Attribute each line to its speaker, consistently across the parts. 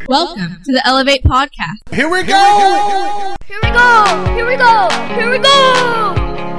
Speaker 1: Welcome to the Elevate Podcast.
Speaker 2: Here we go!
Speaker 3: Here we go! Here we go! Here we go!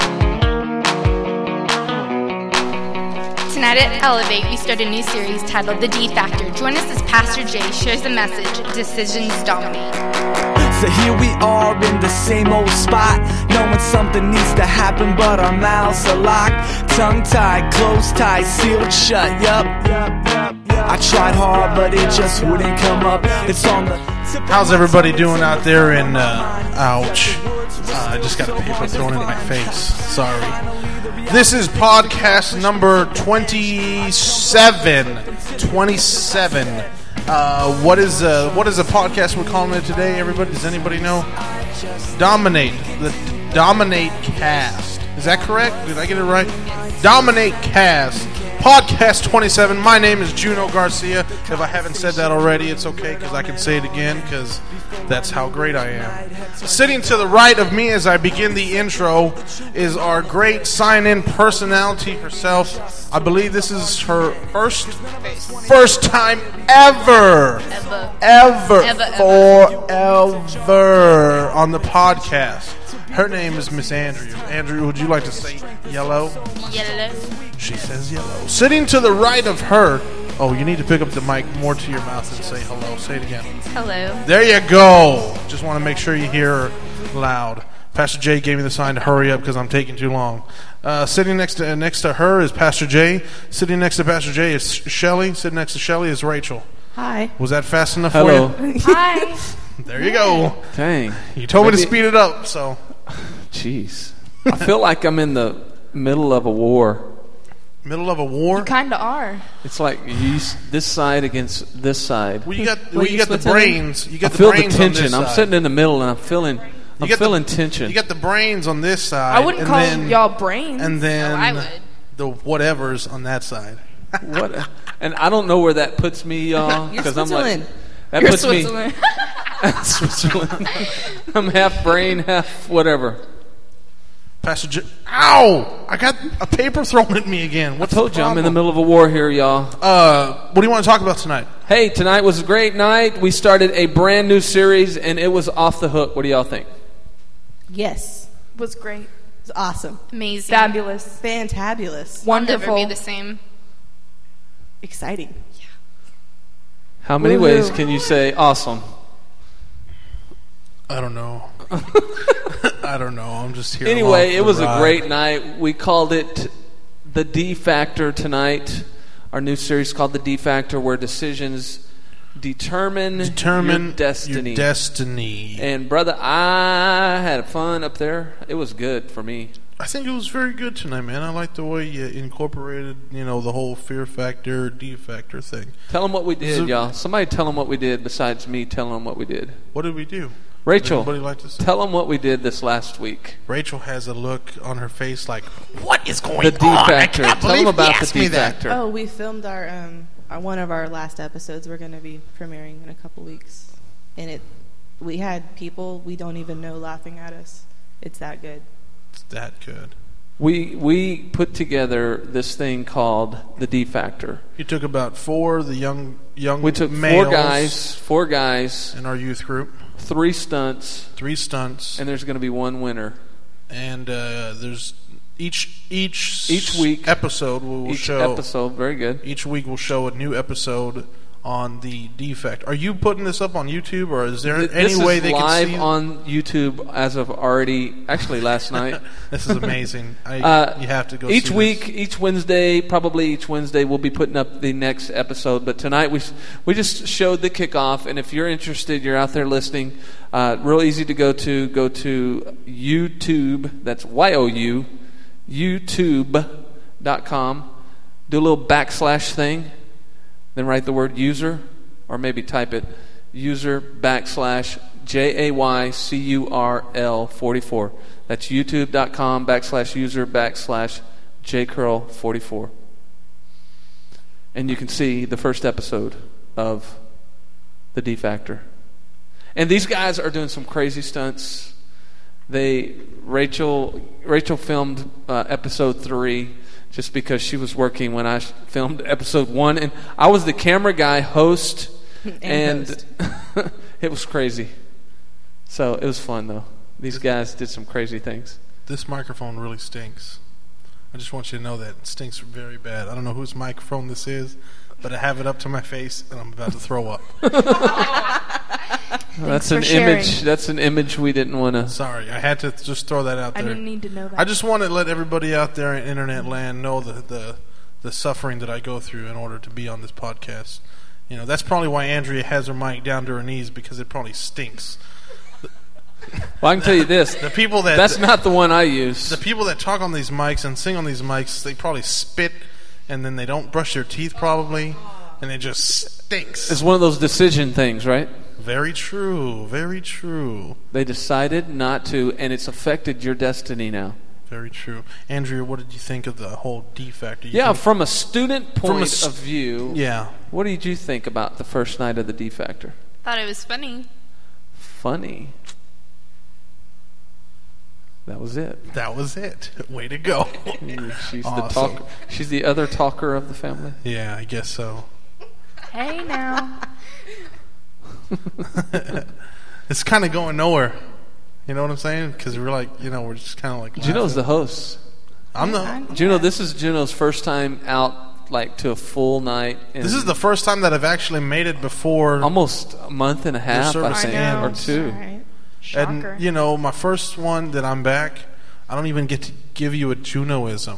Speaker 3: Tonight at Elevate, we start a new series titled The D Factor. Join us as Pastor Jay shares the message, Decisions Dominate.
Speaker 4: So here we are in the same old spot, knowing something needs to happen, but our mouths are locked. Tongue-tied, close-tied, sealed shut, yup. I tried hard, but it just wouldn't come up. It's on the...
Speaker 2: How's everybody doing out there in, ouch. I just got a paper thrown in my face. Sorry. This is podcast number 27. 27. What is a podcast we're calling it today, everybody? Does anybody know? Dominate. The Dominate Cast. Is that correct? Did I get it right? Dominate Cast. Podcast 27. My name is Juno Garcia. If I haven't said that already, it's okay because I can say it again because that's how great I am. Sitting to the right of me as I begin the intro is our great sign-in personality herself. I believe this is her first time ever forever on the podcast. Her name is Miss Andrew. Andrew, would you like to say yellow?
Speaker 3: Yellow.
Speaker 2: She says yellow. Sitting to the right of her. Oh, you need to pick up the mic more to your mouth and say hello. Say it again.
Speaker 3: Hello.
Speaker 2: There you go. Just want to make sure you hear her loud. Pastor Jay gave me the sign to hurry up because I'm taking too long. Sitting next to her is Pastor Jay. Sitting next to Pastor Jay is Shelly. Sitting next to Shelly is Rachel.
Speaker 5: Hi.
Speaker 2: Was that fast enough
Speaker 5: Hello.
Speaker 2: for you?
Speaker 3: Hi.
Speaker 2: There you go.
Speaker 5: Dang.
Speaker 2: You told me to speed it up, so.
Speaker 5: Jeez. I feel like I'm in the middle of a war.
Speaker 2: Middle of a war?
Speaker 3: Kinda are.
Speaker 5: It's like this side against this side.
Speaker 2: Well, you got the brains. You got
Speaker 5: I
Speaker 2: the
Speaker 5: feel
Speaker 2: brains
Speaker 5: the tension.
Speaker 2: on this
Speaker 5: I'm
Speaker 2: side.
Speaker 5: sitting in the middle and I'm feeling tension.
Speaker 2: You got the brains on this side.
Speaker 6: I wouldn't call y'all brains.
Speaker 2: And then
Speaker 3: I would.
Speaker 2: the whatever's on that side.
Speaker 5: What? And I don't know where that puts me, y'all. Because I'm like, that
Speaker 6: You're
Speaker 5: puts
Speaker 6: Switzerland.
Speaker 5: me. Switzerland. I'm half brain, half whatever.
Speaker 2: Pastor J. Ow! I got a paper thrown at me again.
Speaker 5: I told you I'm in the middle of a war here, y'all.
Speaker 2: What do you want to talk about tonight?
Speaker 5: Hey, tonight was a great night. We started a brand new series, and it was off the hook. What do y'all think?
Speaker 6: Yes.
Speaker 3: Was great.
Speaker 6: It was awesome.
Speaker 3: Amazing.
Speaker 6: Fabulous. Fantabulous.
Speaker 3: I'll never
Speaker 6: Wonderful.
Speaker 3: be the same.
Speaker 6: Exciting.
Speaker 5: How many
Speaker 6: Woohoo.
Speaker 5: ways can you say awesome?
Speaker 2: I don't know. I don't know. I'm just here.
Speaker 5: Anyway, it was a great night. We called it The D Factor tonight. Our new series called The D Factor, where decisions determine your destiny.
Speaker 2: Your destiny.
Speaker 5: And brother, I had fun up there. It was good for me.
Speaker 2: I think it was very good tonight, man. I like the way you incorporated, the whole fear factor, D factor thing.
Speaker 5: Tell them what we did, y'all. Somebody tell them what we did besides me telling them what we did.
Speaker 2: What did we do?
Speaker 5: Rachel,
Speaker 2: Would anybody like to say?
Speaker 5: tell them what we did this last week.
Speaker 2: Rachel has a look on her face like, what is going
Speaker 5: The D
Speaker 2: on?
Speaker 5: Factor.
Speaker 2: I can't
Speaker 5: Tell them
Speaker 2: believe
Speaker 5: about
Speaker 2: he
Speaker 5: the
Speaker 2: asked me
Speaker 5: D
Speaker 2: that.
Speaker 5: Factor.
Speaker 6: Oh, we filmed our one of our last episodes. We're going to be premiering in a couple weeks, and we had people we don't even know laughing at us. It's that good.
Speaker 2: It's that good.
Speaker 5: We put together this thing called the D Factor.
Speaker 2: You took about the young
Speaker 5: We took
Speaker 2: males
Speaker 5: four guys
Speaker 2: in our youth group.
Speaker 5: 3 stunts,
Speaker 2: And
Speaker 5: there's going to be one winner.
Speaker 2: And there's each
Speaker 5: week
Speaker 2: episode will
Speaker 5: Each
Speaker 2: show
Speaker 5: episode, very good.
Speaker 2: Each week we'll show a new episode on the defect. Are you putting this up on YouTube, or is there any way they can see?
Speaker 5: This is live on YouTube as of actually last night.
Speaker 2: This is amazing. You have to go
Speaker 5: each
Speaker 2: see
Speaker 5: week,
Speaker 2: this.
Speaker 5: probably each Wednesday, we'll be putting up the next episode. But tonight we just showed the kickoff, and if you're interested, you're out there listening. Real easy to go to YouTube. That's YOU, YouTube.com. Do a little / thing. Then write the word user, or maybe type it user / JAYCURL 44. That's youtube.com / user / JCurl 44. And you can see the first episode of the D Factor. And these guys are doing some crazy stunts. Rachel filmed episode 3 just because she was working when I filmed episode 1, and I was the camera guy, host, And it was crazy. So it was fun, though. These guys did some crazy things.
Speaker 2: This microphone really stinks. I just want you to know that it stinks very bad. I don't know whose microphone this is, but I have it up to my face, and I'm about to throw up.
Speaker 5: That's an image. That's an image we didn't want to.
Speaker 2: Sorry, I had to just throw that out there.
Speaker 6: I didn't need to know that.
Speaker 2: I just want to let everybody out there in internet land know the suffering that I go through in order to be on this podcast. You know, that's probably why Andrea has her mic down to her knees, because it probably stinks.
Speaker 5: Well, I can tell you this.
Speaker 2: The people that's
Speaker 5: not the one I use.
Speaker 2: The people that talk on these mics and sing on these mics, they probably spit, and then they don't brush their teeth probably, and it just stinks.
Speaker 5: It's one of those decision things, right?
Speaker 2: Very true. Very true.
Speaker 5: They decided not to, and it's affected your destiny now.
Speaker 2: Very true. Andrea, what did you think of the whole D factor?
Speaker 5: From a student point of view,
Speaker 2: yeah.
Speaker 5: What did you think about the first night of the D Factor?
Speaker 1: Thought it was funny.
Speaker 5: Funny. That was it.
Speaker 2: That was it. Way to go.
Speaker 5: She's
Speaker 2: awesome.
Speaker 5: The talker. She's the other talker of the family.
Speaker 2: Yeah, I guess so.
Speaker 3: Hey now.
Speaker 2: It's kind of going nowhere. You know what I'm saying? Because we're like, we're just kind of like.
Speaker 5: Juno's the host. Juno. This is Juno's first time out, like, to a full night.
Speaker 2: This is the first time that I've actually made it before.
Speaker 5: Almost a month and a half, I think, or two.
Speaker 6: Right. Shocker.
Speaker 2: And my first one that I'm back, I don't even get to give you a Junoism.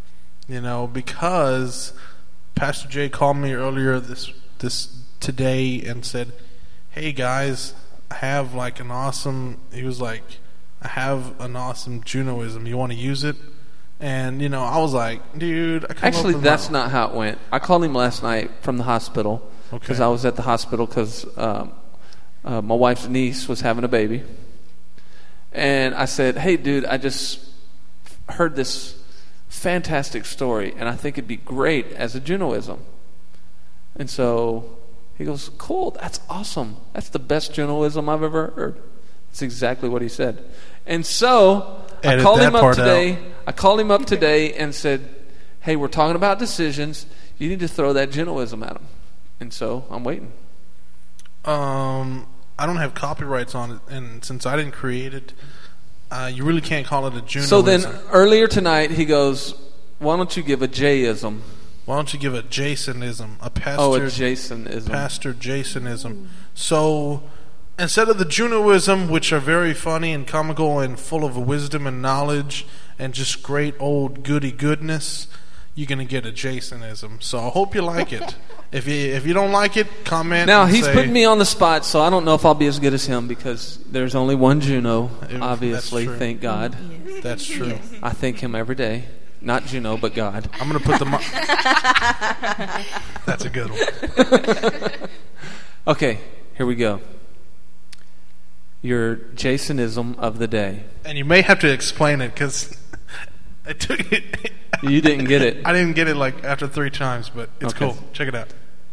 Speaker 2: Because Pastor Jay called me earlier this today and said, "Hey guys, I have like an awesome." He was like, "I have an awesome Junoism. You want to use it?" And I was like, "Dude, I
Speaker 5: actually that's not how it went." I called him last night from the hospital because I was at the hospital because my wife's niece was having a baby, and I said, "Hey, dude, I just heard this fantastic story, and I think it'd be great as a Junoism." And so he goes, "Cool, that's awesome. That's the best Junoism I've ever heard." That's exactly what he said. And so I called him up today. I called him up today and said, "Hey, we're talking about decisions. You need to throw that Junoism at him." And so I'm waiting.
Speaker 2: I don't have copyrights on it, and since I didn't create it, you really can't call it a Junoism.
Speaker 5: So then earlier tonight he goes, "Why don't you give a Jayism?"
Speaker 2: Why don't you give a Jasonism? A Pastor
Speaker 5: Jasonism.
Speaker 2: Pastor Jasonism. So instead of the Junoism, which are very funny and comical and full of wisdom and knowledge and just great old goody goodness, you're going to get a Jasonism. So I hope you like it. If you don't like it, comment.
Speaker 5: Now, he's putting me on the spot, so I don't know if I'll be as good as him because there's only one Juno, obviously, thank God.
Speaker 6: Yes.
Speaker 2: That's true.
Speaker 6: Yes.
Speaker 5: I thank him every day. Not Juno, but God.
Speaker 2: I'm going to put That's a good one.
Speaker 5: Okay, here we go. Your Jasonism of the day.
Speaker 2: And you may have to explain it because I took it.
Speaker 5: You didn't get it.
Speaker 2: I didn't get it like after 3 times, but it's
Speaker 5: Okay.
Speaker 2: cool. Check it out.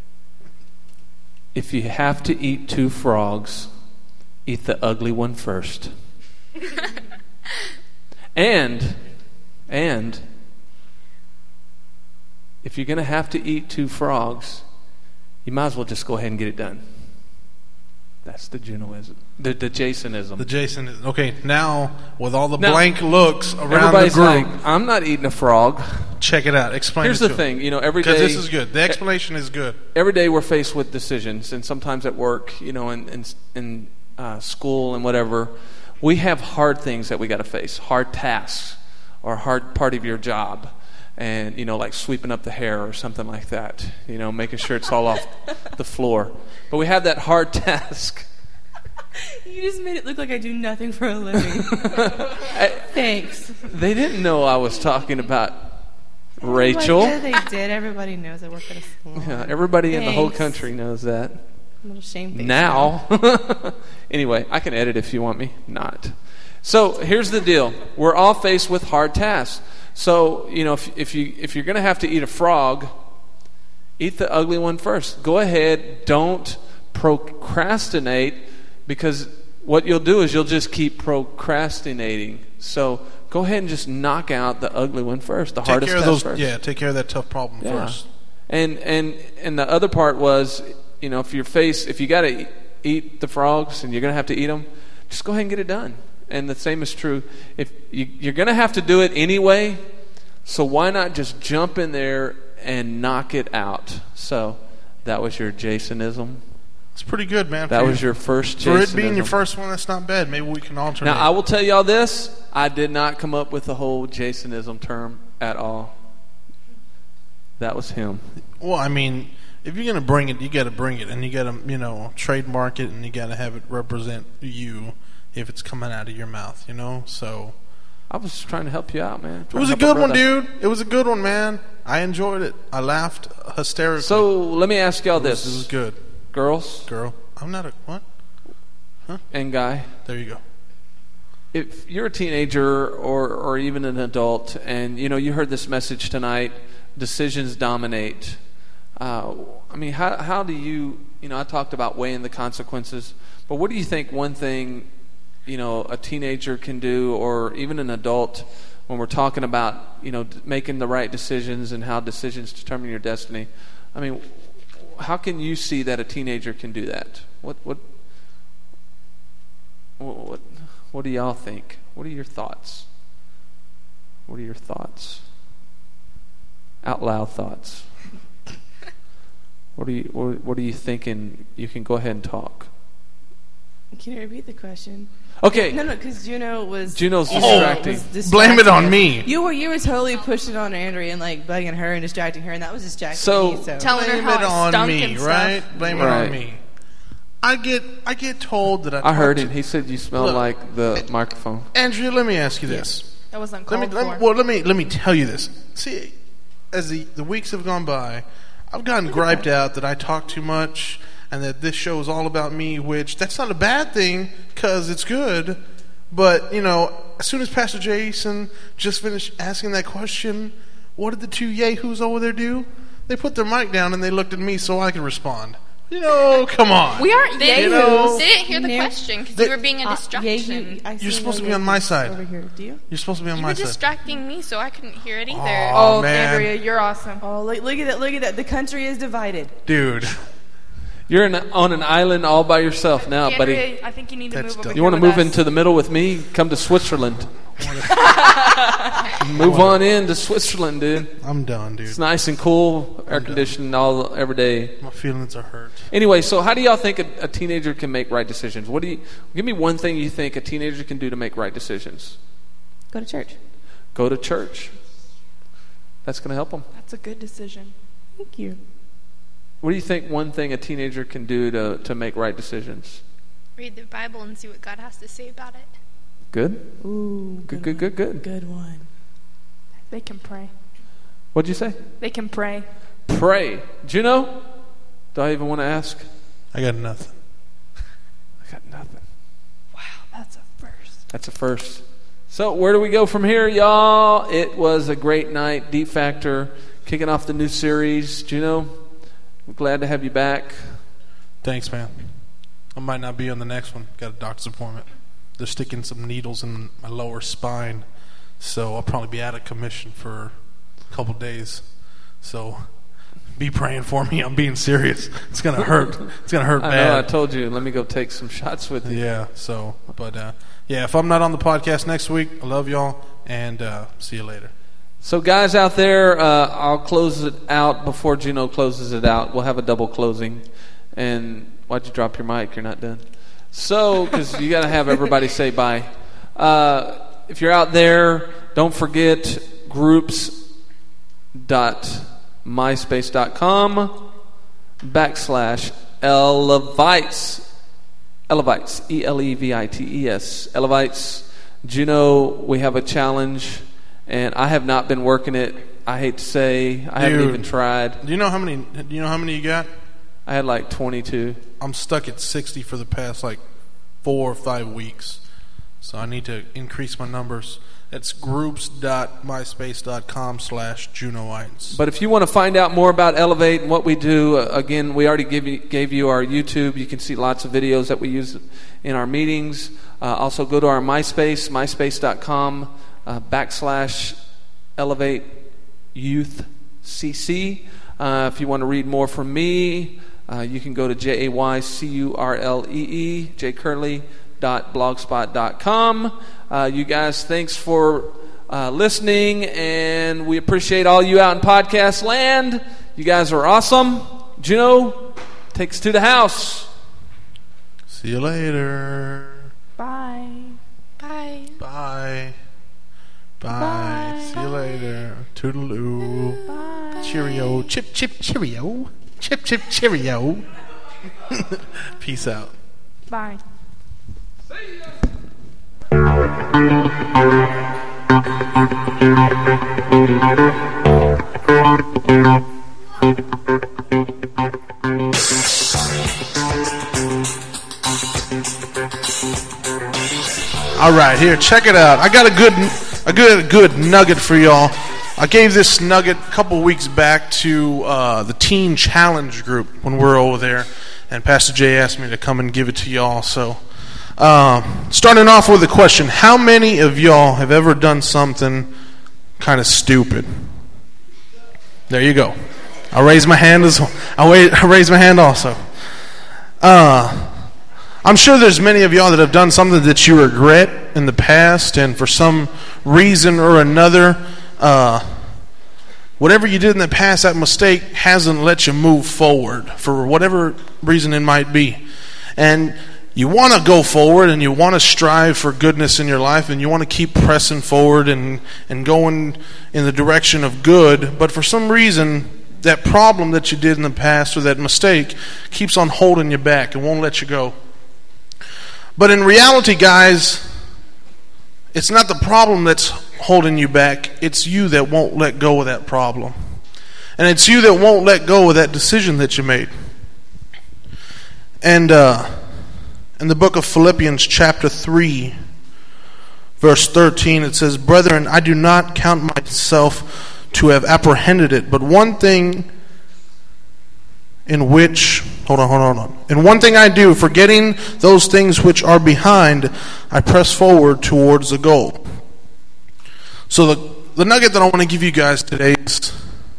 Speaker 5: If you have to eat 2 frogs, eat the ugly one first. And if you're going to have to eat 2 frogs, you might as well just go ahead and get it done. That's the Junoism. The Jasonism.
Speaker 2: The Jasonism. Okay, now with all the blank looks around
Speaker 5: everybody's
Speaker 2: the group,
Speaker 5: like, "I'm not eating a frog."
Speaker 2: check it out. Explain
Speaker 5: Here's
Speaker 2: it
Speaker 5: the
Speaker 2: to
Speaker 5: thing, every day.
Speaker 2: because this is good. The explanation is good.
Speaker 5: Every day we're faced with decisions, and sometimes at work, in school and whatever, we have hard things that we got to face, hard tasks, or a hard part of your job, and like sweeping up the hair or something like that. Making sure it's all off the floor. But we have that hard task.
Speaker 6: You just made it look like I do nothing for a living. Thanks.
Speaker 5: They didn't know I was talking about Rachel.
Speaker 6: They did. Everybody knows I work at a salon.
Speaker 5: Yeah, everybody in the whole
Speaker 6: Thanks.
Speaker 5: country knows that.
Speaker 6: I'm a little shamefaced
Speaker 5: Now. Anyway, I can edit if you want me not. So here's the deal. We're all faced with hard tasks. So, if you're going to have to eat a frog, eat the ugly one first. Go ahead. Don't procrastinate, because what you'll do is you'll just keep procrastinating. So go ahead and just knock out the ugly one first, the hardest task first.
Speaker 2: Yeah, take care of that tough problem first.
Speaker 5: And the other part was, if if you got to eat the frogs and you're going to have to eat them, just go ahead and get it done. And the same is true. If you're going to have to do it anyway, so why not just jump in there and knock it out? So that was your Jasonism.
Speaker 2: It's pretty good, man.
Speaker 5: That was your first Jasonism.
Speaker 2: For it being your first one, that's not bad. Maybe we can alternate.
Speaker 5: Now, I will tell y'all this. I did not come up with the whole Jasonism term at all. That was him.
Speaker 2: Well, I mean, if you're going to bring it, you got to bring it. And you got to, trademark it, and you got to have it represent you if it's coming out of your mouth, So
Speaker 5: I was just trying to help you out, man.
Speaker 2: It was a good one, dude. It was a good one, man. I enjoyed it. I laughed hysterically.
Speaker 5: So let me ask y'all this.
Speaker 2: It was good.
Speaker 5: Girls?
Speaker 2: Girl. I'm not a... What? Huh?
Speaker 5: And guy?
Speaker 2: There you go.
Speaker 5: If you're a teenager or even an adult and, you heard this message tonight, decisions dominate. How do you... I talked about weighing the consequences, but what do you think one thing, a teenager can do, or even an adult, when we're talking about, making the right decisions and how decisions determine your destiny? I mean, how can you see that a teenager can do that? What do y'all think? What are your thoughts? What are your thoughts? Out loud thoughts. What are you thinking? You can go ahead and talk.
Speaker 6: Can you repeat the question?
Speaker 5: Okay.
Speaker 6: No, because Juno's
Speaker 5: distracting.
Speaker 2: Blame it on me.
Speaker 6: You were totally pushing on Andrea and bugging her and distracting her, and that was distracting
Speaker 5: so
Speaker 6: me. So
Speaker 3: telling her
Speaker 2: blame
Speaker 3: how
Speaker 2: it
Speaker 3: I stunk
Speaker 2: on me,
Speaker 3: and
Speaker 2: right?
Speaker 3: stuff.
Speaker 2: Blame it on me. I get told that
Speaker 5: I heard him. He said you smell like the microphone.
Speaker 2: Andrea, let me ask you this.
Speaker 3: That was uncalled for.
Speaker 2: Let me tell you this. See, as the weeks have gone by, I've gotten griped out that I talk too much and that this show is all about me, which that's not a bad thing because it's good. But, as soon as Pastor Jason just finished asking that question, what did the two yahoos over there do? They put their mic down and they looked at me so I could respond. Come on.
Speaker 3: We aren't yahoos. They didn't hear the
Speaker 6: No.
Speaker 3: question because you were being a distraction.
Speaker 2: You're supposed to be on my side.
Speaker 6: Over here. Do you?
Speaker 2: You're supposed to be on
Speaker 3: You
Speaker 2: my
Speaker 3: were
Speaker 2: side.
Speaker 3: distracting me, so I couldn't hear it either.
Speaker 2: Oh, man.
Speaker 7: Andrea, you're awesome.
Speaker 6: Oh, look at that! Look at that! The country is divided.
Speaker 2: Dude.
Speaker 5: You're on an island all by yourself now, buddy.
Speaker 3: Andrea, I think you need to
Speaker 2: That's
Speaker 3: move
Speaker 2: dope.
Speaker 3: over
Speaker 5: You want to
Speaker 3: here with
Speaker 5: move
Speaker 3: us.
Speaker 5: into the middle with me? Come to Switzerland. Move on into Switzerland, dude.
Speaker 2: I'm done, dude.
Speaker 5: It's nice and cool, air conditioned every day.
Speaker 2: My feelings are hurt.
Speaker 5: Anyway, so how do y'all think a teenager can make right decisions? Give me one thing you think a teenager can do to make right decisions.
Speaker 6: Go to church.
Speaker 5: Go to church. That's going to help them.
Speaker 7: That's a good decision.
Speaker 6: Thank you.
Speaker 5: What do you think one thing a teenager can do to make right decisions?
Speaker 3: Read the Bible and see what God has to say about it.
Speaker 5: Good?
Speaker 6: Ooh,
Speaker 5: Good.
Speaker 6: Good one.
Speaker 7: They can pray.
Speaker 5: What'd you say?
Speaker 7: They can pray.
Speaker 5: Pray. Juno? Do I even want to ask?
Speaker 2: I got nothing.
Speaker 5: I got nothing.
Speaker 7: Wow, that's a first.
Speaker 5: That's a first. So where do we go from here, y'all? It was a great night. Deep Factor kicking off the new series. Juno, I'm glad to have you back.
Speaker 2: Thanks, man. I might not be on the next one. Got a doctor's appointment. They're sticking some needles in my lower spine, so I'll probably be out of commission for a couple days. So be praying for me. I'm being serious. It's gonna hurt. It's gonna hurt
Speaker 5: I
Speaker 2: bad.
Speaker 5: know, I told you. Let me go take some shots with you.
Speaker 2: Yeah. So, but yeah. If I'm not on the podcast next week, I love y'all, and see you later.
Speaker 5: So guys out there, I'll close it out before Juno closes it out. We'll have a double closing. And why'd you drop your mic? You're not done. So, because you got to have everybody say bye. If you're out there, don't forget groups.myspace.com/Elevites. Elevites. Elevites. Elevites. Juno, we have a challenge, and I have not been working it. I hate to say, I haven't even tried.
Speaker 2: Do you know how many you got?
Speaker 5: I had like 22.
Speaker 2: I'm stuck at 60 for the past 4 or 5 weeks. So I need to increase my numbers. It's groups.myspace.com/Junoites.
Speaker 5: But if you want to find out more about Elevate and what we do, again, we already gave you our YouTube. You can see lots of videos that we use in our meetings. Also go to our MySpace, myspace.com/Elevate Youth CC. If you want to read more from me, You can go to JAYCURLEE, jcurley.blogspot.com. You guys, thanks for listening, and we appreciate all you out in podcast land. You guys are awesome. Juno, take us to the house.
Speaker 2: See you later.
Speaker 7: Bye.
Speaker 3: Bye.
Speaker 2: Bye. Bye.
Speaker 7: Bye.
Speaker 2: See you later. Toodaloo.
Speaker 7: Bye.
Speaker 2: Cheerio. Chip, chip, cheerio. Chip, chip, cheerio. Peace out.
Speaker 7: Bye.
Speaker 2: All right, here, check it out. I got a good nugget for y'all. I gave this nugget a couple weeks back to the Teen Challenge group when we were over there, and Pastor Jay asked me to come and give it to y'all. So, starting off with a question: how many of y'all have ever done something kind of stupid? There you go. I'll raise my hand also. I'm sure there's many of y'all that have done something that you regret in the past, and for some reason or another, whatever you did in the past, that mistake hasn't let you move forward for whatever reason it might be. And you want to go forward, and you want to strive for goodness in your life, and you want to keep pressing forward and going in the direction of good, but for some reason, that problem that you did in the past or that mistake keeps on holding you back and won't let you go. But in reality, guys, it's not the problem that's holding you back. It's you that won't let go of that problem. And it's you that won't let go of that decision that you made. And in the book of Philippians chapter 3, verse 13, it says, "Brethren, I do not count myself to have apprehended it, but one thing in which, hold on. And one thing I do, forgetting those things which are behind, I press forward towards the goal." So the nugget that I want to give you guys today is,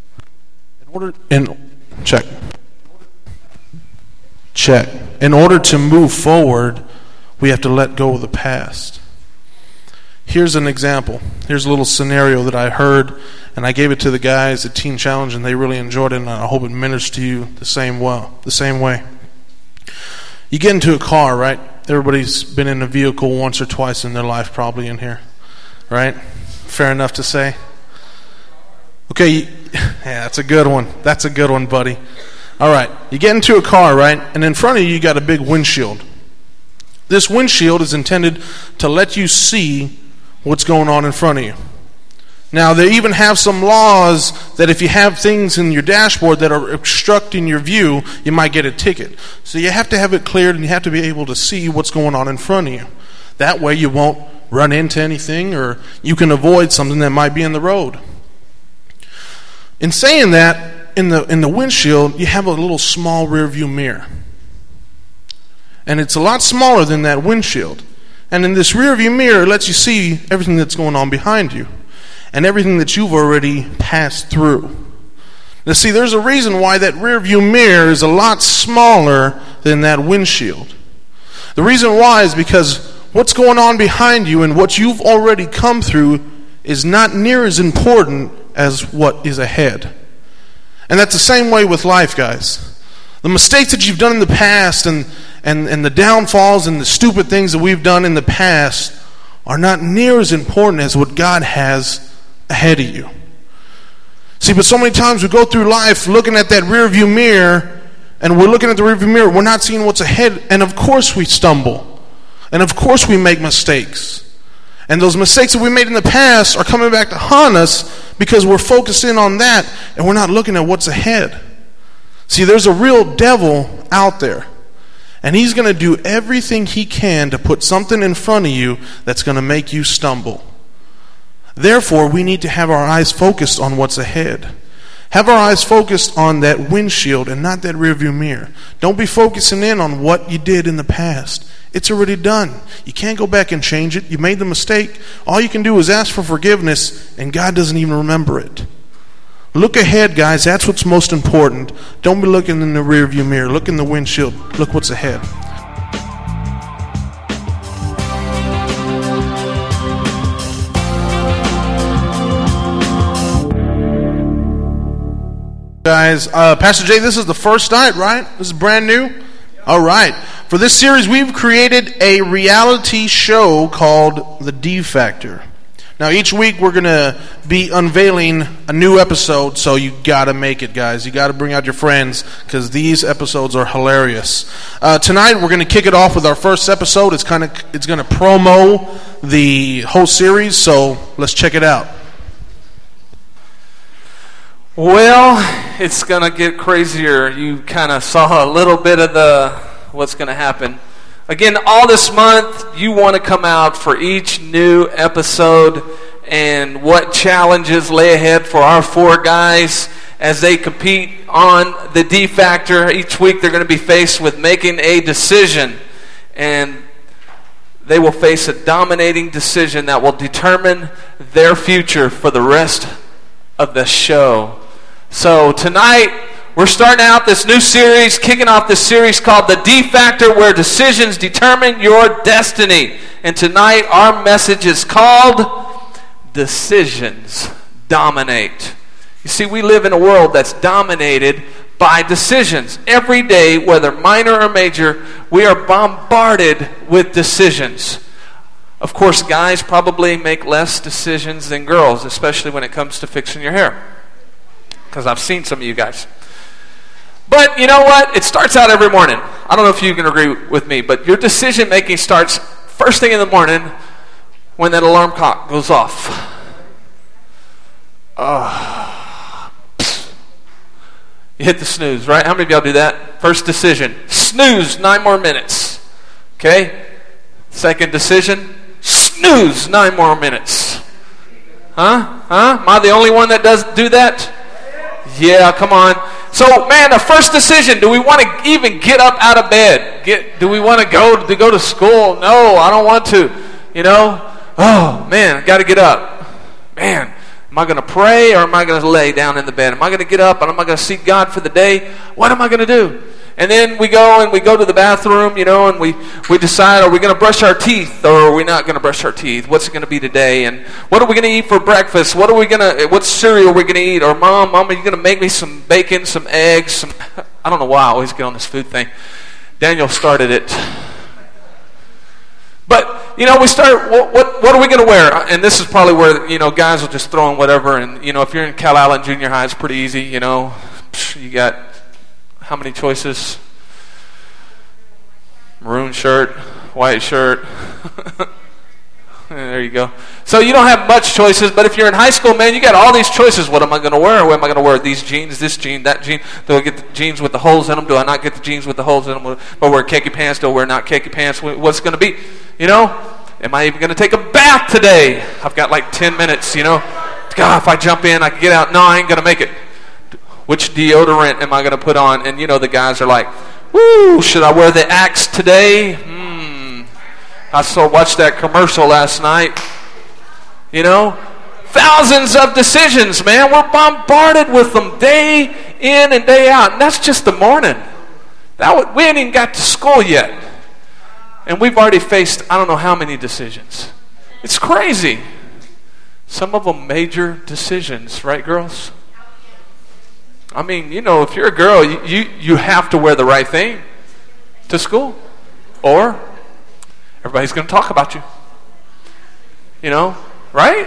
Speaker 2: in order to move forward, we have to let go of the past. Here's an example. Here's a little scenario that I heard, and I gave it to the guys at Teen Challenge, and they really enjoyed it, and I hope it ministers to you the same way. You get into a car, right? Everybody's been in a vehicle once or twice in their life, probably in here, right? Fair enough to say? Okay, yeah, that's a good one. That's a good one, buddy. All right, you get into a car, right? And in front of you, you got a big windshield. This windshield is intended to let you see what's going on in front of you. Now, they even have some laws that if you have things in your dashboard that are obstructing your view, you might get a ticket. So you have to have it cleared, and you have to be able to see what's going on in front of you. That way you won't run into anything, or you can avoid something that might be in the road. In saying that, in the windshield, you have a little small rear view mirror. And it's a lot smaller than that windshield. And in this rear view mirror, it lets you see everything that's going on behind you and everything that you've already passed through. Now see, there's a reason why that rear view mirror is a lot smaller than that windshield. The reason why is because what's going on behind you and what you've already come through is not near as important as what is ahead. And that's the same way with life, guys. The mistakes that you've done in the past and the downfalls and the stupid things that we've done in the past are not near as important as what God has ahead of you. See, but so many times we go through life looking at that rear view mirror, and we're looking at the rear view mirror, we're not seeing what's ahead, and of course we stumble. And of course we make mistakes. And those mistakes that we made in the past are coming back to haunt us because we're focused in on that and we're not looking at what's ahead. See, there's a real devil out there. And he's going to do everything he can to put something in front of you that's going to make you stumble. Therefore, we need to have our eyes focused on what's ahead. Have our eyes focused on that windshield and not that rearview mirror. Don't be focusing in on what you did in the past. It's already done. You can't go back and change it. You made the mistake. All you can do is ask for forgiveness, and God doesn't even remember it. Look ahead, guys. That's what's most important. Don't be looking in the rearview mirror. Look in the windshield. Look what's ahead. Guys, Pastor Jay, this is the first night, right? This is brand new? All right. For this series, we've created a reality show called The D Factor. Now, each week we're going to be unveiling a new episode, so you got to make it, guys. You got to bring out your friends, because these episodes are hilarious. Tonight we're going to kick it off with our first episode. It's going to promo the whole series, so let's check it out.
Speaker 5: Well, it's going to get crazier. You kind of saw a little bit of what's going to happen. Again, all this month, you want to come out for each new episode and what challenges lay ahead for our four guys as they compete on the D Factor. Each week, they're going to be faced with making a decision, and they will face a dominating decision that will determine their future for the rest of the show. So tonight, we're starting out this new series, kicking off this series called The D Factor, where decisions determine your destiny. And tonight, our message is called Decisions Dominate. You see, we live in a world that's dominated by decisions. Every day, whether minor or major, we are bombarded with decisions. Of course, guys probably make less decisions than girls, especially when it comes to fixing your hair, because I've seen some of you guys. But you know what? It starts out every morning. I don't know if you can agree with me, but your decision making starts first thing in the morning when that alarm clock goes off. You hit the snooze, right? How many of y'all do that? First decision, snooze 9 more minutes. Okay? Second decision, snooze 9 more minutes. Huh? Am I the only one that does do that? Yeah, come on. So, man, the first decision, do we want to even get up out of bed? Do we want to go to school? No, I don't want to. You know? Oh, man, I got to get up. Man, am I going to pray or am I going to lay down in the bed? Am I going to get up and am I going to seek God for the day? What am I going to do? And then we go to the bathroom, you know, and we decide, are we going to brush our teeth or are we not going to brush our teeth? What's it going to be today? And what are we going to eat for breakfast? What cereal are we going to eat? Or Mom, are you going to make me some bacon, some eggs? I don't know why I always get on this food thing. Daniel started it. But, you know, we start, what are we going to wear? And this is probably where, you know, guys will just throw in whatever. And, you know, if you're in Cal Island Junior High, it's pretty easy, you know. You got how many choices? Maroon shirt, white shirt. There you go. So you don't have much choices, but if you're in high school, man, you got all these choices. What am I going to wear? What am I going to wear? These jeans, this jean, that jean. Do I get the jeans with the holes in them? Do I not get the jeans with the holes in them? Do I wear khaki pants? Do I wear not khaki pants? What's it going to be? You know? Am I even going to take a bath today? I've got like 10 minutes, you know? God, if I jump in, I can get out. No, I ain't going to make it. Which deodorant am I going to put on? And, you know, the guys are like, woo, should I wear the Axe today? I watched that commercial last night. You know? Thousands of decisions, man. We're bombarded with them day in and day out. And that's just the morning. We ain't even got to school yet. And we've already faced I don't know how many decisions. It's crazy. Some of them major decisions, right, girls? I mean, you know, if you're a girl, you have to wear the right thing to school, or everybody's going to talk about you. You know, right?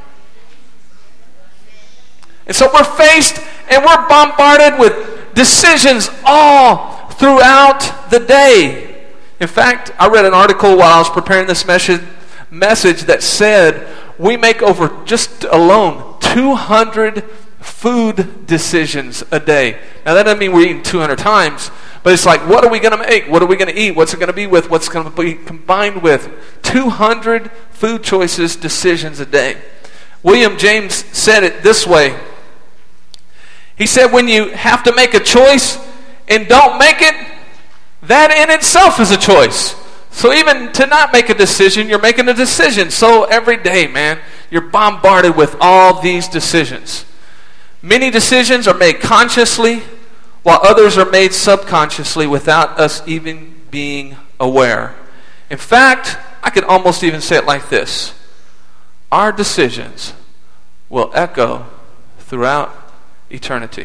Speaker 5: And so we're faced and we're bombarded with decisions all throughout the day. In fact, I read an article while I was preparing this message that said we make over just alone 200 food decisions a day. Now that doesn't mean we're eating 200 times, but it's like, what are we going to make? What are we going to eat? What's it going to be with? What's going to be combined with? 200 food choices, decisions a day. William James said it this way. He said, when you have to make a choice and don't make it, that in itself is a choice. So even to not make a decision, you're making a decision. So every day, man, you're bombarded with all these decisions. Many decisions are made consciously, while others are made subconsciously without us even being aware. In fact, I could almost even say it like this. Our decisions will echo throughout eternity.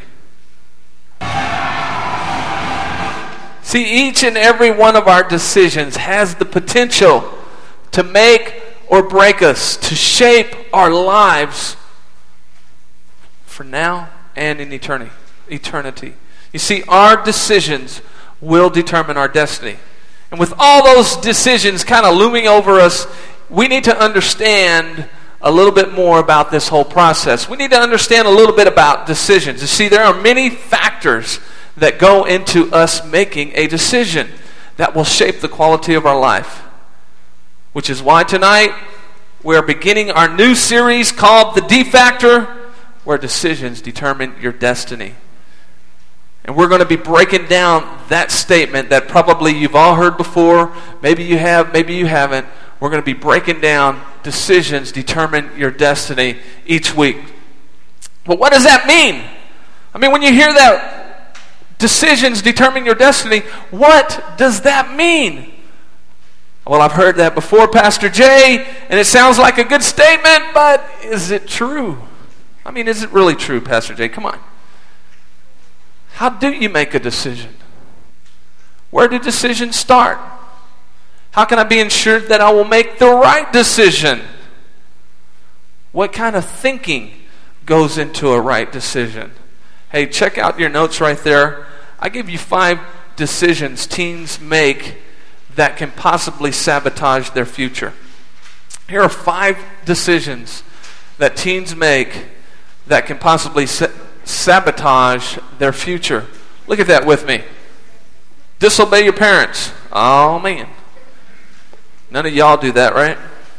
Speaker 5: See, each and every one of our decisions has the potential to make or break us, to shape our lives for now and in eternity. You see, our decisions will determine our destiny. And with all those decisions kind of looming over us, we need to understand a little bit more about this whole process. We need to understand a little bit about decisions. You see, there are many factors that go into us making a decision that will shape the quality of our life. Which is why tonight we are beginning our new series called The D Factor, where decisions determine your destiny. And we're going to be breaking down that statement that probably you've all heard before. Maybe you have, maybe you haven't. We're going to be breaking down decisions determine your destiny each week. But what does that mean? I mean, when you hear that, decisions determine your destiny, what does that mean? Well, I've heard that before, Pastor Jay, and it sounds like a good statement, but is it true? I mean, is it really true, Pastor Jay? Come on. How do you make a decision? Where do decisions start? How can I be ensured that I will make the right decision? What kind of thinking goes into a right decision? Hey, check out your notes right there. I give you 5 decisions teens make that can possibly sabotage their future. Here are 5 decisions that teens make that can possibly sabotage their future. Look at that with me. Disobey your parents. Oh, man. None of y'all do that, right?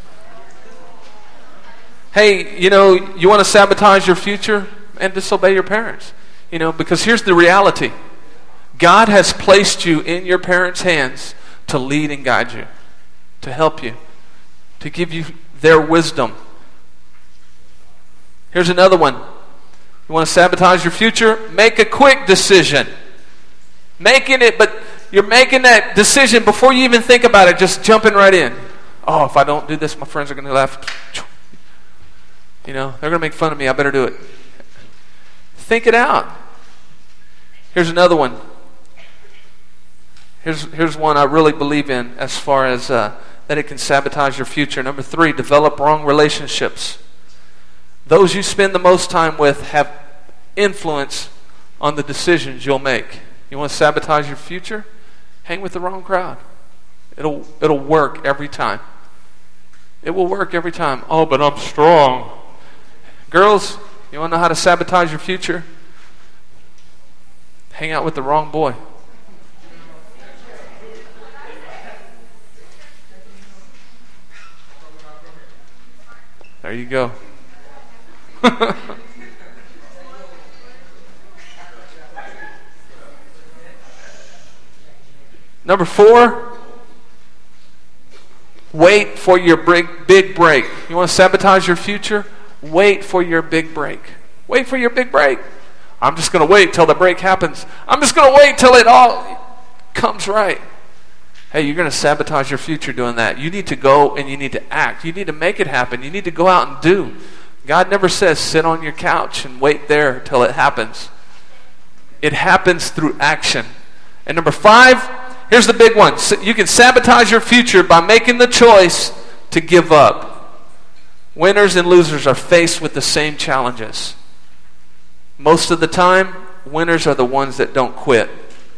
Speaker 5: Hey, you want to sabotage your future? And disobey your parents. Because here's the reality. God has placed you in your parents' hands to lead and guide you, to help you, to give you their wisdom. Here's another one. You want to sabotage your future? Make a quick decision. But you're making that decision before you even think about it, just jumping right in. Oh, if I don't do this, my friends are going to laugh. They're going to make fun of me. I better do it. Think it out. Here's another one. Here's one I really believe in as far as that it can sabotage your future. Number 3, develop wrong relationships. Those you spend the most time with have influence on the decisions you'll make. You want to sabotage your future? Hang with the wrong crowd. It'll work every time. It will work every time. Oh, but I'm strong. Girls, you want to know how to sabotage your future? Hang out with the wrong boy. There you go. Number 4, wait for your big break. You want to sabotage your future? Wait for your big break. Wait for your big break. I'm just going to wait till the break happens. I'm just going to wait till it all comes right. Hey, you're going to sabotage your future doing that. You need to go and you need to act. You need to make it happen. You need to go out and do. God never says sit on your couch and wait there till it happens. It happens through action. And number 5, here's the big one. You can sabotage your future by making the choice to give up. Winners and losers are faced with the same challenges. Most of the time, winners are the ones that don't quit.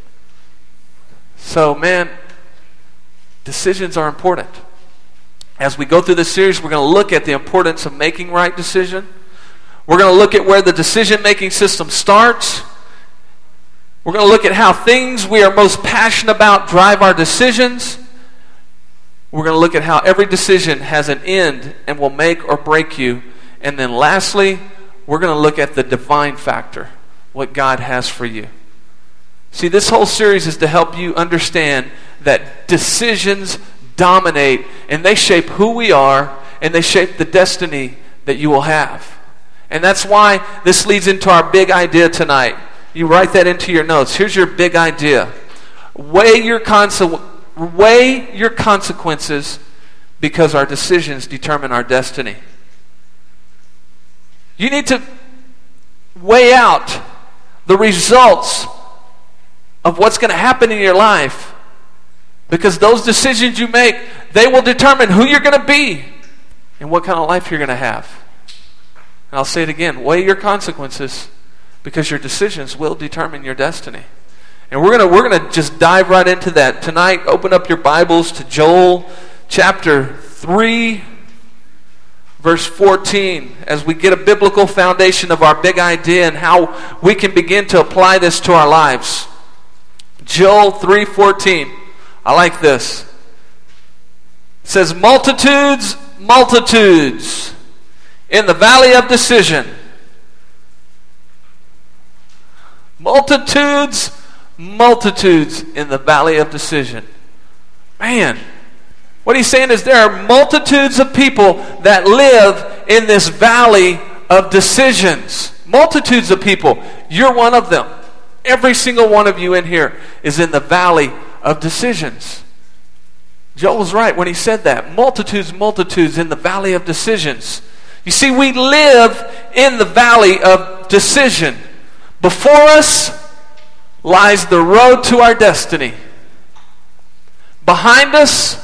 Speaker 5: So, man, decisions are important. As we go through this series, we're going to look at the importance of making right decision. We're going to look at where the decision-making system starts. We're going to look at how things we are most passionate about drive our decisions. We're going to look at how every decision has an end and will make or break you. And then lastly, we're going to look at the divine factor, what God has for you. See, this whole series is to help you understand that decisions dominate and they shape who we are and they shape the destiny that you will have. And that's why this leads into our big idea tonight. You write that into your notes. Here's your big idea. Weigh your consequences, because our decisions determine our destiny. You need to weigh out the results of what's going to happen in your life, because those decisions you make, they will determine who you're going to be and what kind of life you're going to have. And I'll say it again, weigh your consequences, because your decisions will determine your destiny. And we're gonna just dive right into that tonight. Open up your Bibles to Joel chapter 3, verse 14, as we get a biblical foundation of our big idea and how we can begin to apply this to our lives. Joel 3:14. I like this. It says, multitudes, multitudes in the valley of decision. Multitudes, multitudes in the valley of decision. Man, what he's saying is there are multitudes of people that live in this valley of decisions. Multitudes of people. You're one of them. Every single one of you in here is in the valley of decisions. Joel was right when he said that. Multitudes, multitudes in the valley of decisions. You see, we live in the valley of decision. Before us lies the road to our destiny. Behind us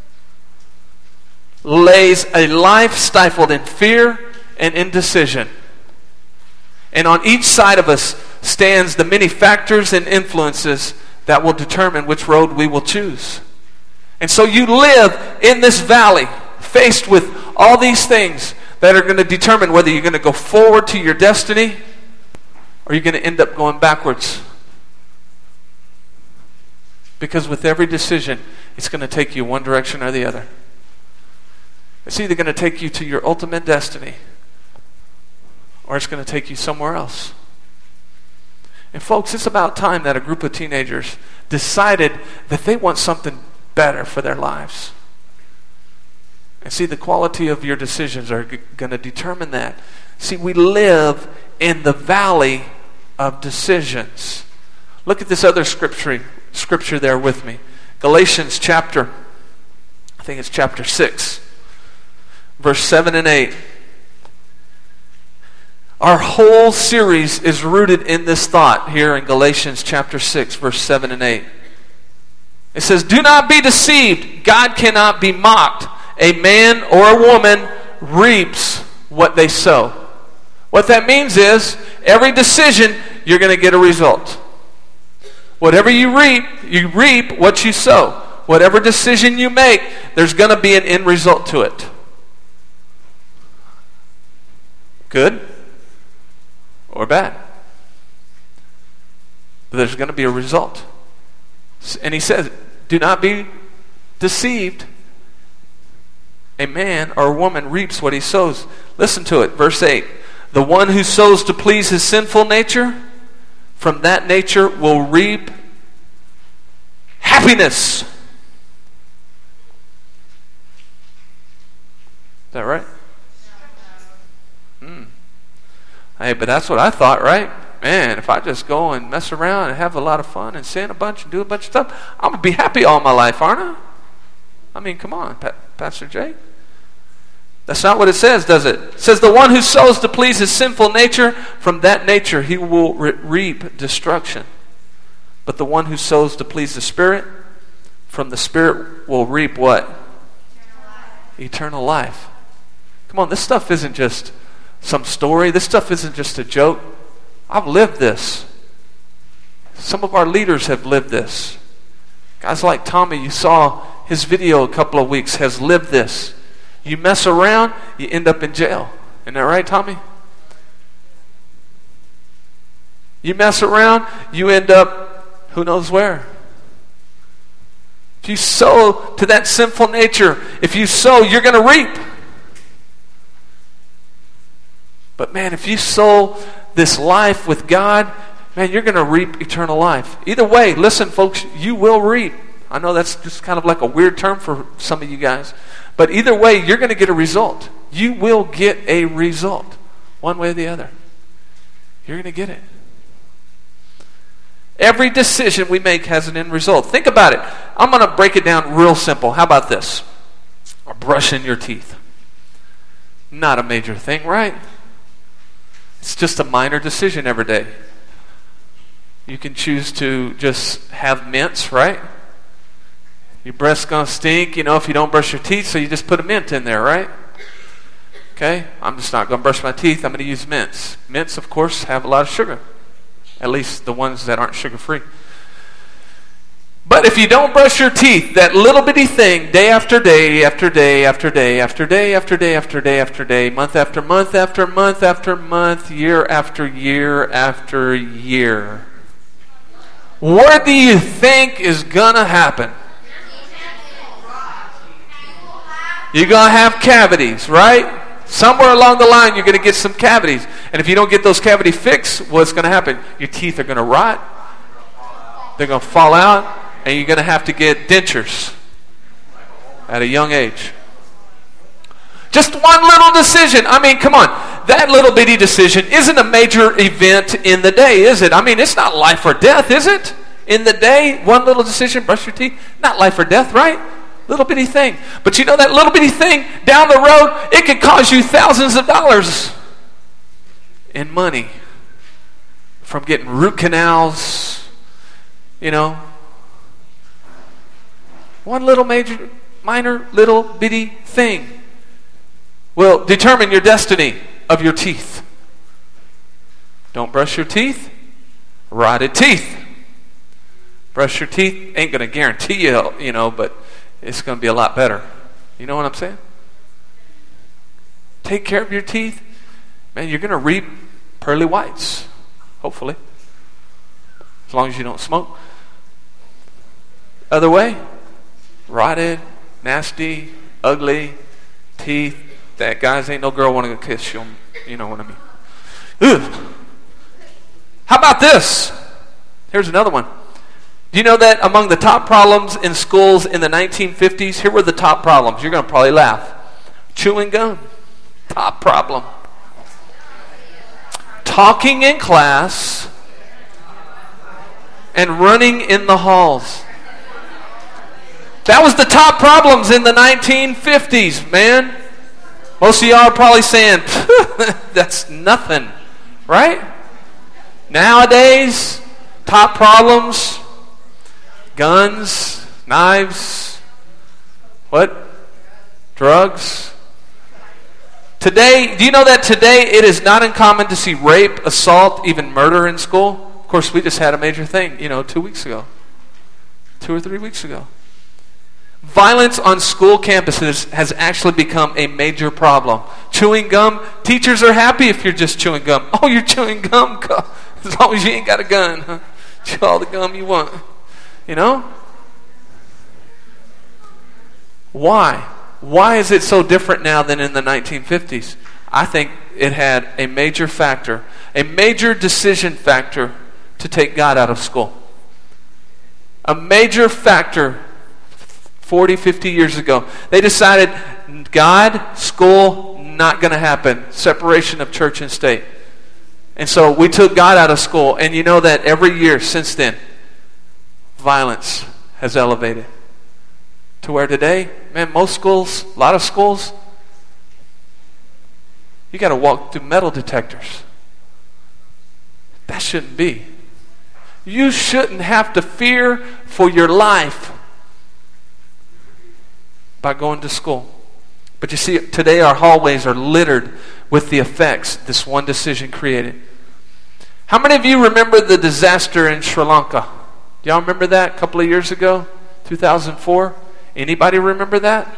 Speaker 5: lays a life stifled in fear and indecision. And on each side of us stands the many factors and influences that will determine which road we will choose. And so you live in this valley, faced with all these things that are going to determine whether you're going to go forward to your destiny or you're going to end up going backwards. Because with every decision, it's going to take you one direction or the other. It's either going to take you to your ultimate destiny, or it's going to take you somewhere else. And folks, it's about time that a group of teenagers decided that they want something better for their lives. And see, the quality of your decisions are going to determine that. See, we live in the valley of decisions. Look at this other scripture there with me. Galatians chapter 6, verse 7 and 8. Our whole series is rooted in this thought here in Galatians chapter 6, verse 7 and 8. It says, do not be deceived. God cannot be mocked. A man or a woman reaps what they sow. What that means is, every decision, you're going to get a result. Whatever you reap what you sow. Whatever decision you make, there's going to be an end result to it. Good or bad. But there's going to be a result. And he says, do not be deceived. A man or a woman reaps what he sows. Listen to it, verse 8. The one who sows to please his sinful nature, from that nature will reap happiness. Is that right? Hey, but that's what I thought, right? Man, if I just go and mess around and have a lot of fun and sin a bunch and do a bunch of stuff, I'm going to be happy all my life, aren't I? I mean, come on, Pastor Jay. That's not what it says, does it? It says, the one who sows to please his sinful nature, from that nature he will reap destruction. But the one who sows to please the Spirit, from the Spirit will reap what? Eternal life. Come on, this stuff isn't just some story. This stuff isn't just a joke. I've lived this. Some of our leaders have lived this. Guys like Tommy, you saw his video a couple of weeks, has lived this. You mess around, you end up in jail. Isn't that right, Tommy? You mess around, you end up who knows where. If you sow to that sinful nature, if you sow, you're going to reap. But man, if you sow this life with God, man, you're going to reap eternal life. Either way, listen, folks, you will reap. I know that's just kind of like a weird term for some of you guys. But either way, you're going to get a result. You will get a result. One way or the other. You're going to get it. Every decision we make has an end result. Think about it. I'm going to break it down real simple. How about this? Brushing your teeth. Not a major thing, right? It's just a minor decision every day. You can choose to just have mints, right? Your breath's going to stink, if you don't brush your teeth, so you just put a mint in there, right? Okay? I'm just not going to brush my teeth. I'm going to use mints. Mints, of course, have a lot of sugar. At least the ones that aren't sugar-free. But if you don't brush your teeth, that little bitty thing, day after day, after day, after day, after day, after day, after day, after day, month after month, after month, after month, year after year, after year, what do you think is going to happen? You're going to have cavities, right? Somewhere along the line, you're going to get some cavities. And if you don't get those cavities fixed, what's going to happen? Your teeth are going to rot. They're going to fall out. And you're going to have to get dentures at a young age. Just one little decision. I mean, come on. That little bitty decision isn't a major event in the day, is it? I mean, it's not life or death, is it? In the day, one little decision, brush your teeth. Not life or death, right? Little bitty thing. But you know that little bitty thing down the road, it could cost you thousands of dollars in money from getting root canals, One little minor little bitty thing will determine your destiny of your teeth. Don't brush your teeth, rotted teeth. Brush your teeth ain't going to guarantee you, but it's going to be a lot better. You know what I'm saying? Take care of your teeth. Man, you're going to reap pearly whites, hopefully. As long as you don't smoke. Other way, rotted, nasty, ugly teeth that guys ain't no girl wanting to kiss you. You know what I mean? Ugh. How about this? Here's another one. Do you know that among the top problems in schools in the 1950s, here were the top problems. You're going to probably laugh. Chewing gum. Top problem. Talking in class and running in the halls. That was the top problems in the 1950s, man. Most of y'all are probably saying, that's nothing, right? Nowadays, top problems, guns, knives, what? Drugs. Today, do you know that today it is not uncommon to see rape, assault, even murder in school? Of course, we just had a major thing, 2 weeks ago. 2 or 3 weeks ago. Violence on school campuses has actually become a major problem. Chewing gum, teachers are happy if you're just chewing gum. Oh, you're chewing gum? As long as you ain't got a gun. Huh? Chew all the gum you want. Why? Why is it so different now than in the 1950s? I think it had a major factor, a major decision factor to take God out of school. A major factor 40, 50 years ago. They decided God, school, not going to happen. Separation of church and state. And so we took God out of school. And you know that every year since then, violence has elevated. To where today, man, most schools, a lot of schools, you got to walk through metal detectors. That shouldn't be. You shouldn't have to fear for your life by going to school. But you see, today our hallways are littered with the effects this one decision created. How many of you remember the disaster in Sri Lanka? Do y'all remember that a couple of years ago? 2004? Anybody remember that?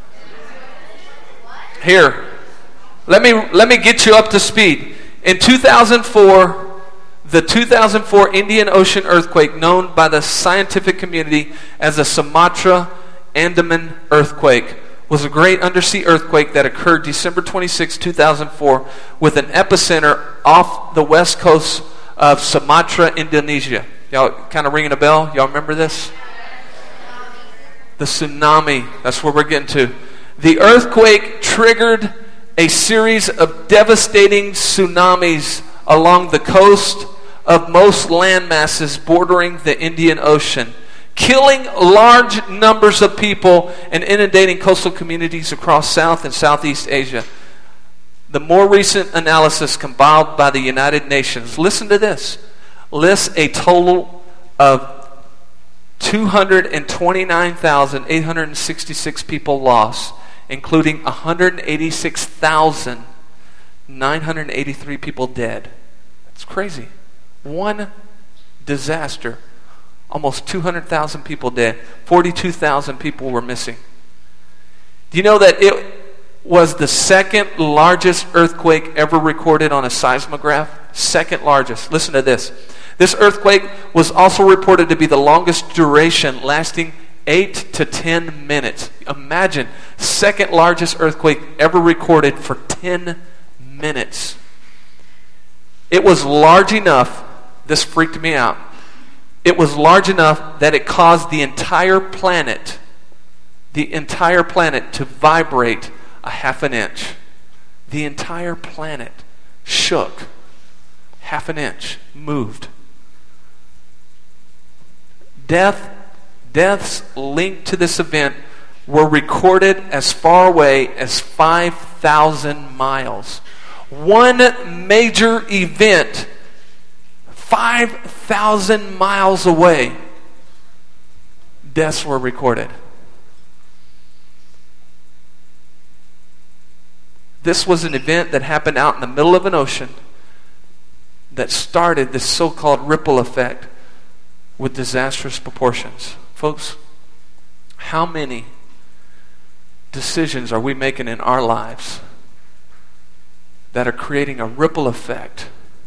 Speaker 5: Here, let me get you up to speed. In 2004, the 2004 Indian Ocean earthquake, known by the scientific community as the Sumatra Andaman earthquake, was a great undersea earthquake that occurred December 26, 2004, with an epicenter off the west coast of Sumatra, Indonesia. Y'all kind of ringing a bell? Y'all remember this? The tsunami. That's where we're getting to. The earthquake triggered a series of devastating tsunamis along the coast of most land masses bordering the Indian Ocean, killing large numbers of people and inundating coastal communities across South and Southeast Asia. The more recent analysis compiled by the United Nations, listen to this, lists a total of 229,866 people lost, including 186,983 people dead. That's crazy. One disaster. Almost 200,000 people dead. 42,000 people were missing. Do you know that it was the second largest earthquake ever recorded on a seismograph? Second largest. Listen to this. This earthquake was also reported to be the longest duration, lasting 8 to 10 minutes. Imagine, second largest earthquake ever recorded for 10 minutes. It was large enough, this freaked me out, it was large enough that it caused the entire planet to vibrate a half an inch. The entire planet shook. Half an inch. Moved. Deaths linked to this event were recorded as far away as 5,000 miles. One major event 5,000 miles away, deaths were recorded. This was an event that happened out in the middle of an ocean that started this so-called ripple effect with disastrous proportions. Folks, how many decisions are we making in our lives that are creating a ripple effect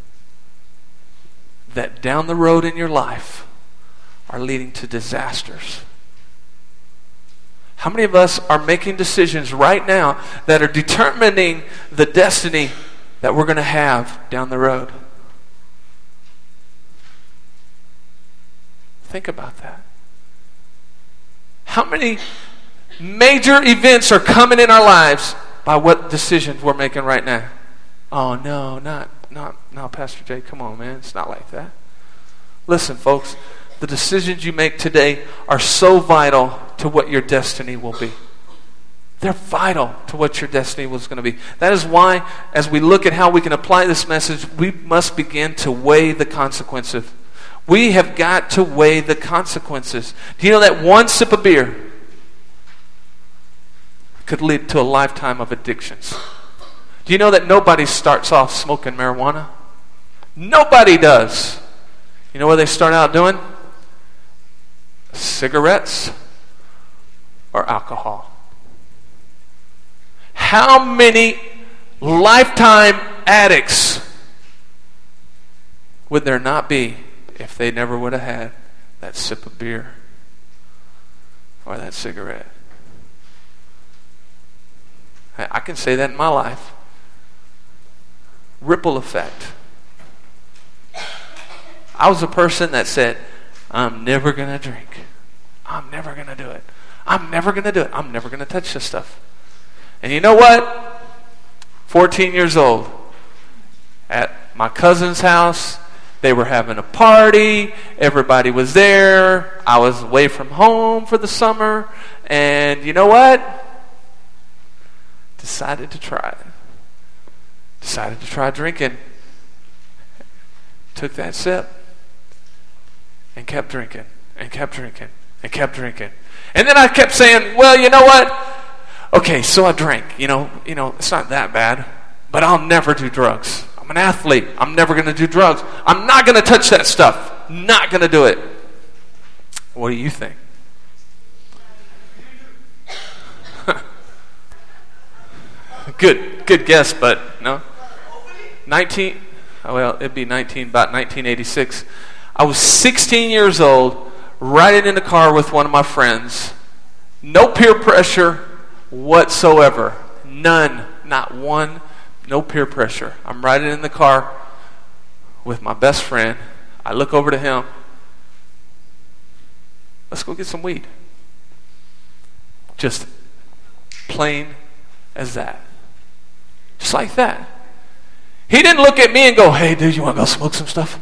Speaker 5: that down the road in your life are leading to disasters? How many of us are making decisions right now that are determining the destiny that we're going to have down the road? Think about that. How many major events are coming in our lives by what decisions we're making right now? Oh, no, not Pastor Jay. Come on, man. It's not like that. Listen, folks, the decisions you make today are so vital to what your destiny will be. They're vital to what your destiny was going to be. That is why, as we look at how we can apply this message, we must begin to weigh the consequences. We have got to weigh the consequences. Do you know that one sip of beer could lead to a lifetime of addictions? Do you know that nobody starts off smoking marijuana? Nobody does. You know what they start out doing? Cigarettes or alcohol. How many lifetime addicts would there not be if they never would have had that sip of beer or that cigarette? I can say that in my life. Ripple effect. I was a person that said, I'm never going to drink. I'm never going to do it. I'm never going to do it. I'm never going to touch this stuff. And you know what? 14 years old, at my cousin's house, they were having a party. Everybody was there. I was away from home for the summer. And you know what? Decided to try it. Decided to try drinking. Took that sip and kept drinking and kept drinking and kept drinking. And then I kept saying, well, you know what? Okay, so I drank. You know, it's not that bad, but I'll never do drugs. I'm an athlete. I'm never going to do drugs. I'm not going to touch that stuff. Not going to do it. What do you think? Good guess, but no. It'd be about 1986. I was 16 years old, riding in the car with one of my friends. No peer pressure whatsoever. None. Not one. No peer pressure. I'm riding in the car with my best friend. I look over to him. Let's go get some weed. Just plain as that. Just like that. He didn't look at me and go, hey, dude, you want to go smoke some stuff?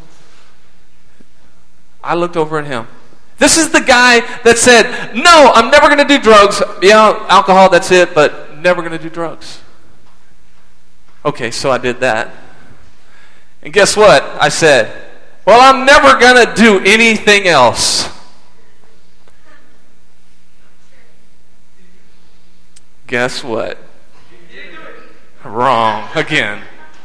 Speaker 5: I looked over at him. This is the guy that said, no, I'm never going to do drugs. Yeah, alcohol, that's it, but never going to do drugs. Okay, so I did that. And guess what? I said, well, I'm never going to do anything else. Guess what? Wrong again.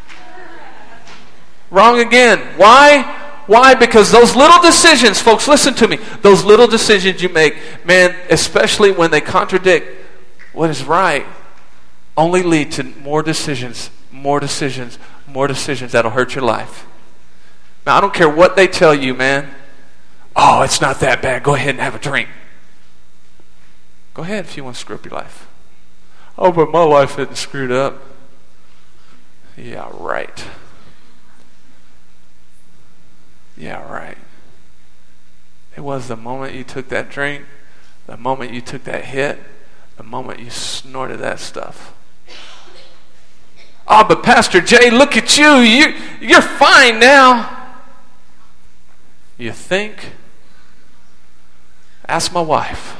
Speaker 5: Wrong again. Why? Why? Because those little decisions, folks, listen to me. Those little decisions you make, man, especially when they contradict what is right, only lead to more decisions that'll hurt your life. Now, I don't care what they tell you, man. Oh, it's not that bad. Go ahead and have a drink. Go ahead if you want to screw up your life. Oh, but my life isn't screwed up. Yeah, right. Yeah, right. It was the moment you took that drink, the moment you took that hit, the moment you snorted that stuff. Oh, but Pastor Jay, look at you. You're fine now. You think? Ask my wife.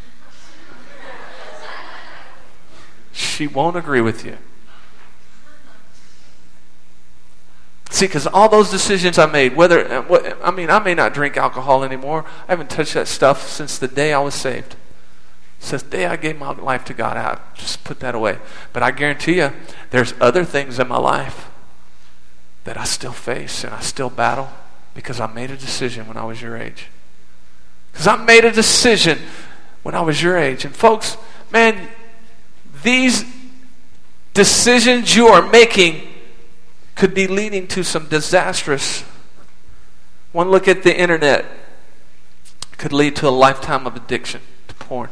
Speaker 5: She won't agree with you. See, because all those decisions I made, I may not drink alcohol anymore. I haven't touched that stuff since the day I was saved. Since the day I gave my life to God, I just put that away. But I guarantee you, there's other things in my life that I still face and I still battle because I made a decision when I was your age. Because I made a decision when I was your age. And folks, man, these decisions you are making could be leading to some disastrous. One look at the internet could lead to a lifetime of addiction to porn.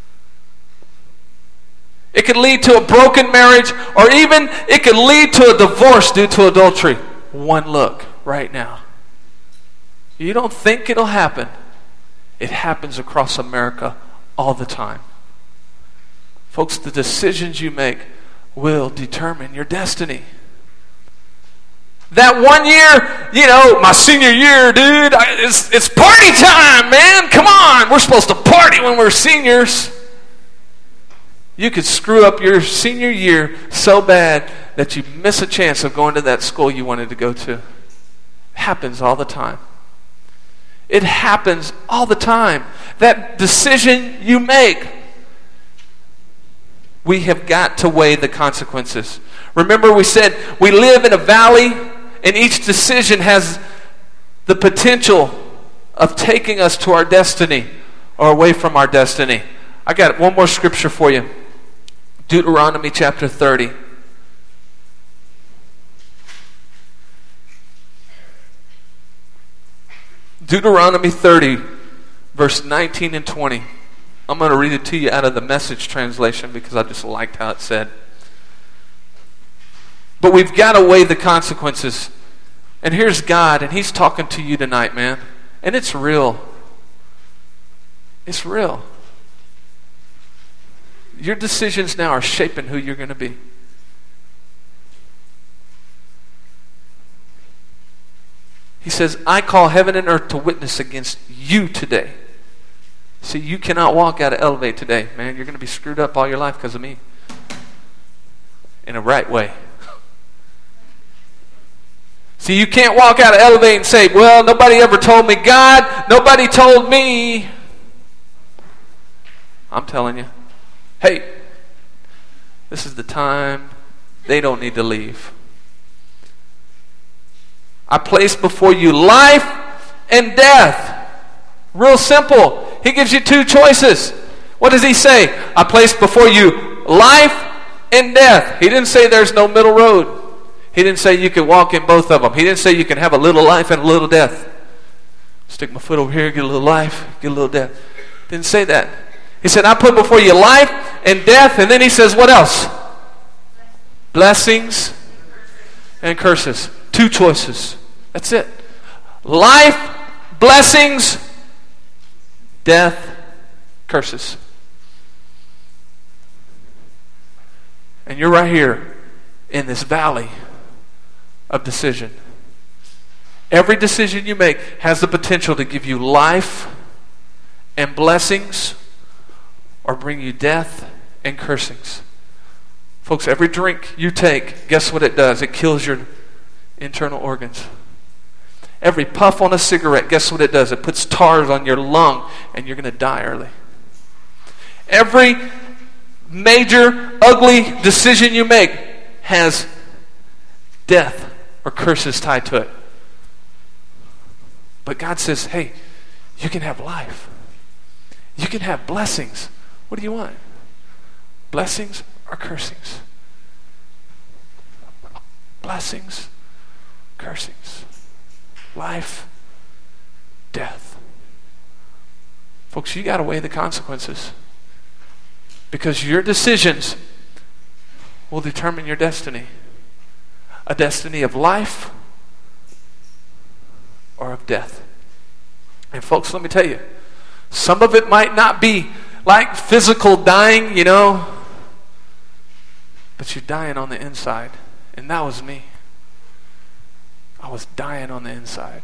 Speaker 5: It could lead to a broken marriage, or even it could lead to a divorce due to adultery. One look right now. You don't think it'll happen. It happens across America all the time. Folks, the decisions you make will determine your destiny. That 1 year, my senior year, dude, it's party time, man. Come on. We're supposed to party when we're seniors. You could screw up your senior year so bad that you miss a chance of going to that school you wanted to go to. It happens all the time. It happens all the time. That decision you make, we have got to weigh the consequences. Remember, we said we live in a valley, and each decision has the potential of taking us to our destiny or away from our destiny. I got one more scripture for you. Deuteronomy chapter 30. Deuteronomy 30, verse 19 and 20. I'm going to read it to you out of the Message translation because I just liked how it said. But we've got to weigh the consequences. And here's God, and He's talking to you tonight, man. And it's real. It's real. Your decisions now are shaping who you're going to be. He says, I call heaven and earth to witness against you today. See, you cannot walk out of Elevate today, man. You're going to be screwed up all your life because of me. In a right way. See, you can't walk out of Elevate and say, well, nobody ever told me. God, nobody told me. I'm telling you. Hey, this is the time they don't need to leave. I place before you life and death. Real simple. He gives you two choices. What does He say? I place before you life and death. He didn't say there's no middle road. He didn't say you could walk in both of them. He didn't say you can have a little life and a little death. Stick my foot over here, get a little life, get a little death. Didn't say that. He said, I put before you life and death. And then He says, what else? Blessings and curses. Two choices. That's it. Life, blessings, death, curses. And you're right here in this valley of decision. Every decision you make has the potential to give you life and blessings or bring you death and cursings. Folks, every drink you take, guess what it does? It kills your internal organs. Every puff on a cigarette, guess what it does? It puts tars on your lung and you're going to die early. Every major, ugly decision you make has death or curses tied to it. But God says, hey, you can have life. You can have blessings. What do you want? Blessings or cursings? Blessings, cursings. Life, death. Folks, you got to weigh the consequences. Because your decisions will determine your destiny. A destiny of life or of death. And folks, let me tell you, some of it might not be like physical dying, but you're dying on the inside. And that was me. I was dying on the inside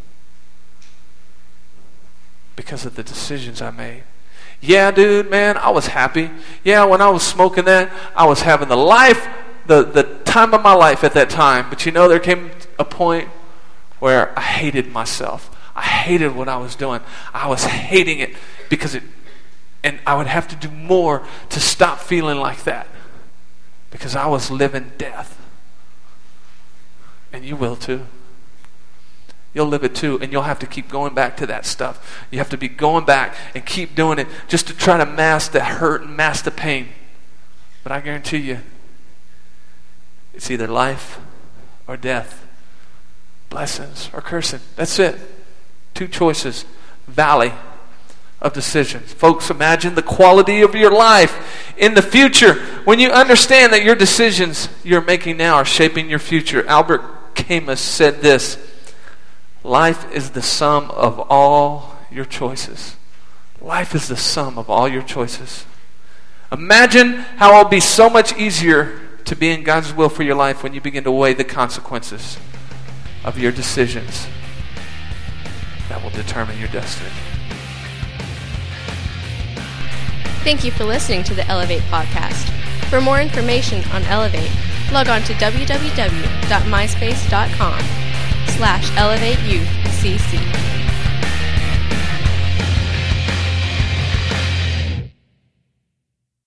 Speaker 5: because of the decisions I made. Yeah, dude, man, I was happy. Yeah, when I was smoking that, I was having the time of my life at that time. But there came a point where I hated myself. I hated what I was doing. I was hating it and I would have to do more to stop feeling like that because I was living death. And you will too. You'll live it too, and you'll have to keep going back to that stuff. You have to be going back and keep doing it just to try to mask the hurt and mask the pain. But I guarantee you, it's either life or death, blessings or cursing. That's it. 2 choices. Valley of decisions. Folks, imagine the quality of your life in the future when you understand that your decisions you're making now are shaping your future. Albert Camus said this: life is the sum of all your choices. Life is the sum of all your choices. Imagine how it'll be so much easier to be in God's will for your life when you begin to weigh the consequences of your decisions that will determine your destiny.
Speaker 1: Thank you for listening to the Elevate podcast. For more information on Elevate, log on to www.myspace.com/ElevateYouthCC.